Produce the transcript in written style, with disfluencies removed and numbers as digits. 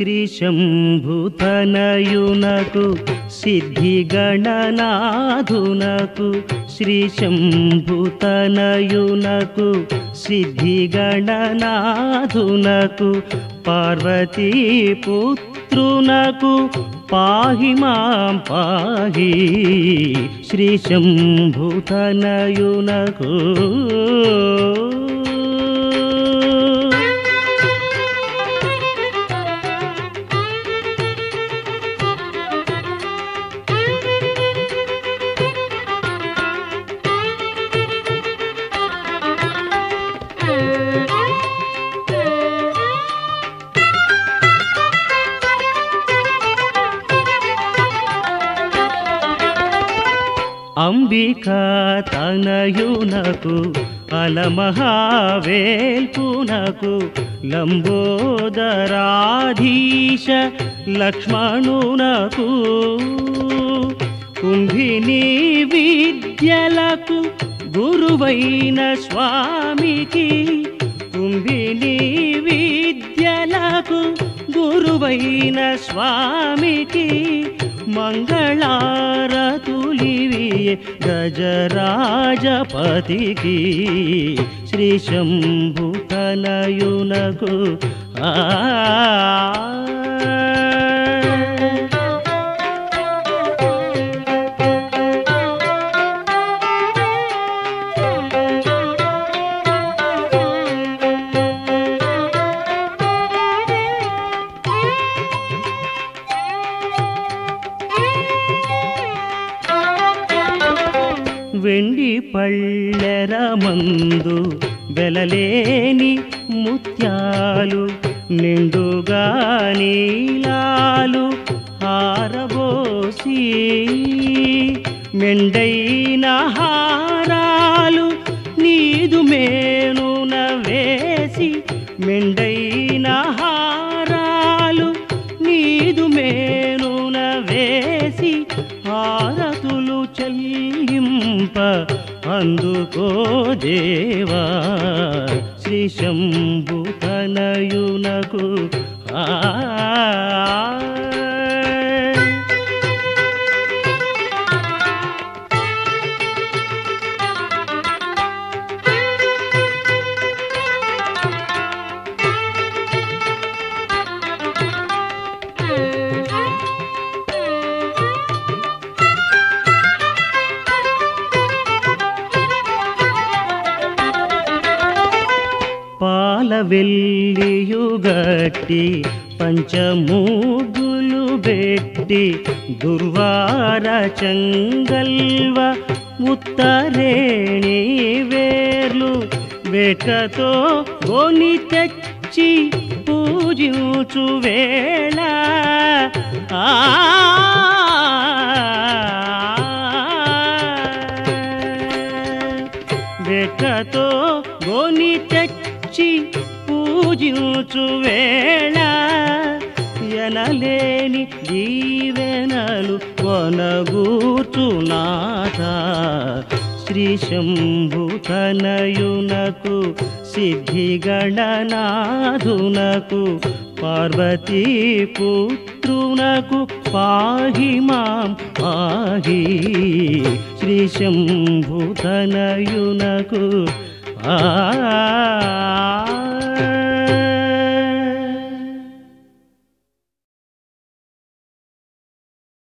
శ్రీశంభుతనయునకు సిద్ధిగణనాథునకు శ్రీశంభుతనయునకు సిద్ధిగణనాథునకు పార్వతీపుత్రునకు పాహి మాం పాహి శ్రీశంభుతనయునకు అంబికా తనయునకు అలమహావేల్పునకు లంబోదరాధీశ లక్ష్మణునకు కుంభిని విద్యలకు గురువైన స్వామికి కుంభిని విద్యలకు గురువైన స్వామికి మంగళారతులివియే గజరాజపతికి శ్రీశంభుతనయునకు వెండి పళ్ళెరమందు వెలలేని ముత్యాలు నిండుగా నీలాలు హారబోసి మెండైన హారాలు నీదు మేనున వేసి మెండైన హారాలు నీదు మేనున వేసి హారతులు చెల్లింప అందుకో దేవా శ్రీశంభుతనయునకు పాల వెల్లియుగట్టి పంచమూగులు బెట్టి దుర్వార చంగల్వ ఉత్తరేణి వేర్లు వేటతో కొని తెచ్చి పూజించు వేళ వేటతో కొని తెచ్చి పూజించు వేళ ఎనలేని దీవెనలు కొనగూర్చునాథ శ్రీశంభుతనయునకు సిద్ధిగణనాథునకు పార్వతీపుత్రునకు పాహి మాం పాహి శ్రీశంభుతనయునకు